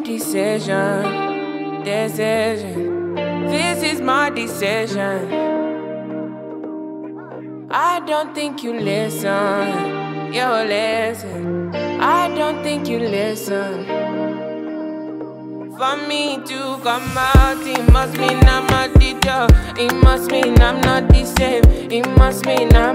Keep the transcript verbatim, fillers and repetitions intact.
decision, decision. This is my decision. I don't think you listen, you listen. I don't think you listen. For me to come out, it must mean I'm a teacher. It must mean I'm not the same. It must mean I'm